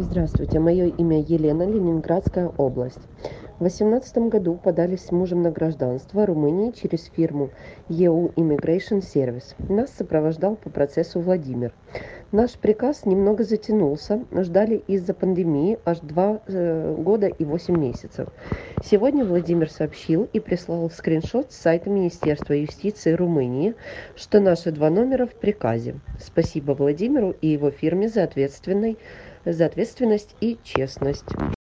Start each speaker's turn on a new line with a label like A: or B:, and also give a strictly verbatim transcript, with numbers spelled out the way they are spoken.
A: Здравствуйте, мое имя Елена, Ленинградская область. В две тысячи восемнадцатом году подали с мужем на гражданство Румынии через фирму и ю Immigration Service. Нас сопровождал по процессу Владимир. Наш приказ немного затянулся, ждали из-за пандемии аж два э, года и восемь месяцев. Сегодня Владимир сообщил и прислал скриншот с сайта Министерства юстиции Румынии, что наши два номера в приказе. Спасибо Владимиру и его фирме за ответственный за ответственность и честность.